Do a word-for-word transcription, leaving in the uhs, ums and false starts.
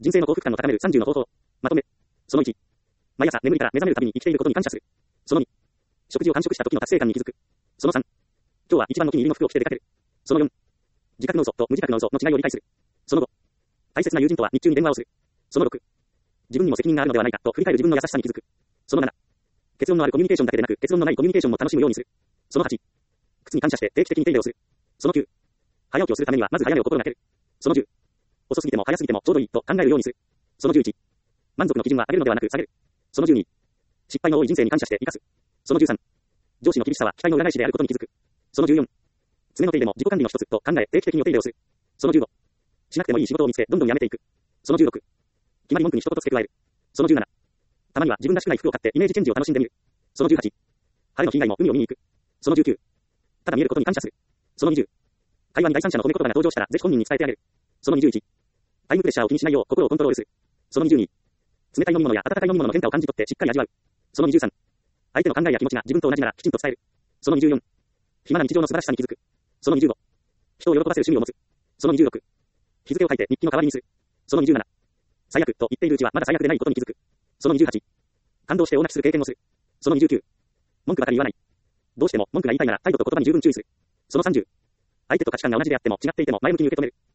人生の幸福感を高めるさんじゅうの方法。まとめ。そのいち。毎朝眠りから目覚めるたびに生きていることに感謝する。そのに。食事を完食した時の達成感に気づく。そのさん。今日は一番の気に入りの服を着て出かける。そのよん。自覚の嘘と無自覚の嘘の違いを理解する。そのご。大切な友人とは日中に電話をする。そのろく。自分にも責任があるのではないかと振り返る自分の優しさに気づく。そのなな。結論のあるコミュニケーションだけでなく結論のないコミュニケーションも楽しむようにする。そのはち。靴に感謝して定期的に手入れをする。そのきゅう。早起きをするためにはまず早寝を心がける。そのじゅう。遅すぎても早すぎてもちょうどいいと考えるようにする。そのじゅういち。満足の基準は上げるのではなく下げる。そのじゅうに。失敗の多い人生に感謝して生かす。そのじゅうさん。上司の厳しさは期待の裏返しであることに気づく。そのじゅうよん。爪の手入れも自己管理の一つと考え定期的にお手入れをする。そのじゅうご。しなくてもいい仕事を見つけどんどんやめていく。そのじゅうろく。決まり文句に一言付け加える。そのじゅうなな。たまには自分らしくない服を買ってイメージチェンジを楽しんでみる。そのじゅうはち。晴れの日以外も海を見に行く。そのじゅうきゅう。ただ見えることに感謝する。そのにじゅう。会話に第三者の褒め言葉が登場したらぜひ本人に伝えてあげる。そのにじゅういち。タイムプレッシャーを気にしないよう心をコントロールする。そのにじゅうに。冷たい飲み物や温かい飲み物の変化を感じ取ってしっかり味わう。そのにじゅうさん。相手の考えや気持ちが自分と同じならきちんと伝える。そのにじゅうよん。暇な日常の素晴らしさに気づく。そのにじゅうご。人を喜ばせる趣味を持つ。そのにじゅうろく。日付を書いて日記の代わりにする。そのにじゅうなな。最悪と言っているうちはまだ最悪でないことに気づく。そのにじゅうはち。感動して大泣きする経験をする。そのにじゅうきゅう。文句ばかり言わない。どうしても文句が言いたいなら態度と言葉に十分注意する。そのさんじゅう。相手と価値観が同じであっても違っていても前向きに受け止める。